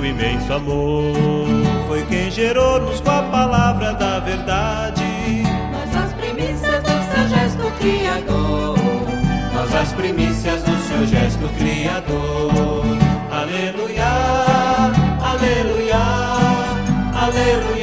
imenso amor. Foi quem gerou-nos com a palavra da verdade. Nós as primícias do seu gesto criador. Nós as primícias do seu gesto criador. Aleluia, aleluia, aleluia.